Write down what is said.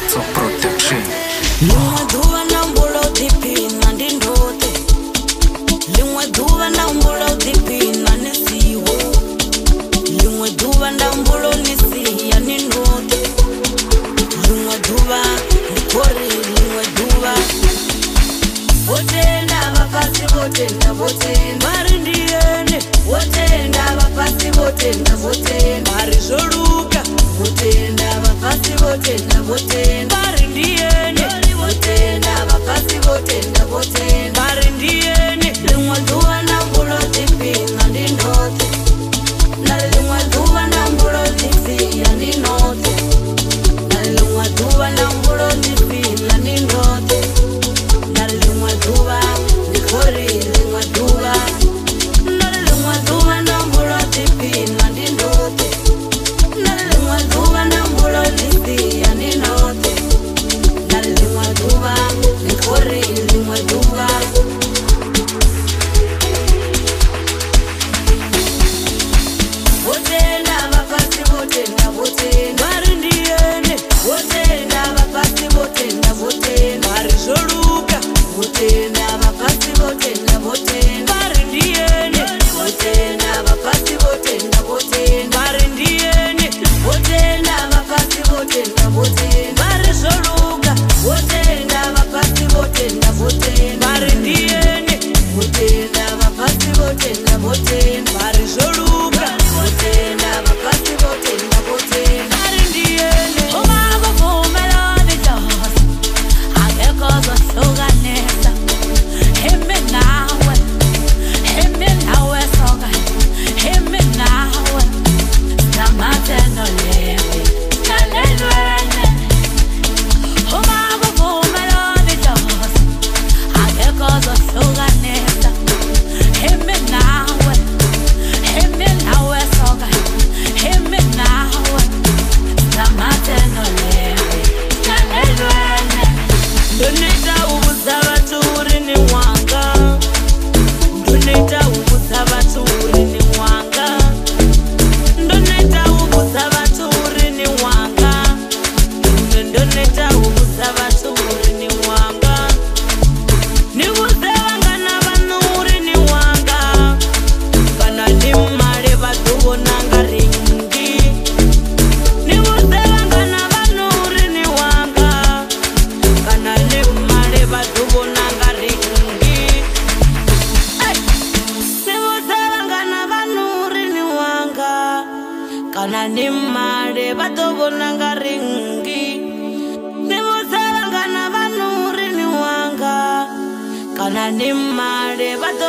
Top Protection. Limwe duva na mbulo dipina ndindote. Limwe duva na mbulo dipina nisiwo. Limwe duva na mbulo nisiya nindote. Limwe duva nikori limwe duva. Wotenda vapasi wotenda wotenda. Mari ndiene. Wotenda vapasi wotenda wotenda. Mari zoluka. Wotenda vapasi wotenda wotenda. Mari ndiene. Wotenda vapasi wotenda wotenda. Mari ndiene. Limwe duva na mbulo dipina ndindote. Na limwe duva na mbulo dipina ndindote. Na limwe duva na mbulo dipina ndindote. Na limwe duva nikori limwe duva. Na limwe duva na mbulo dipina ndindote. Na limwe duva na mbulo dipina ndindote. Na limwe duva nikori limwe duva. Wotenda vapasi wotenda wotenda. Mari ndiene. Wotenda vapasi wotenda wotenda. Mari zoluka. Wotenda vapasi wotenda wotenda. Mari ndiene. Wotenda vapasi wotenda wotenda. Mari ndiene. Wotenda vapasi wotenda wotenda. Mari zoluka. Wotenda vapasi wotenda wotenda. Mari ndiene. Wotenda vapasi wotenda wotenda. Mari zoluka. Wotenda vapasi wotenda wotenda. Mari ndiene. Ungavumela nidosa. Angekho zohlukanisa. Himi nawe. Himi nawe soka. Himi nawe. Samatheno lewe. Nalelwene. Ungavumela nidosa. Angekho zohlukanisa. Himi nawe. Himi nawe soka. Himi nawe. Samatheno lewe. Nalelwene. Ndonita ubuza baturi ni wanga. Ndonita ubuza baturi ni wanga. Ndonita ubuza baturi ni wanga. Ndonita ubuza baturi ni wanga. Nibuze bangana banuri ni wanga. Kana nimale batubona ngaringi. Nibuze bangana banuri ni wanga. Kana nimale batubona ngaringi. Nibuze bangana banuri ni wanga. Kana nimale batubona ngaringi. Nibuze bangana banuri ni wanga. Kana nimale batubona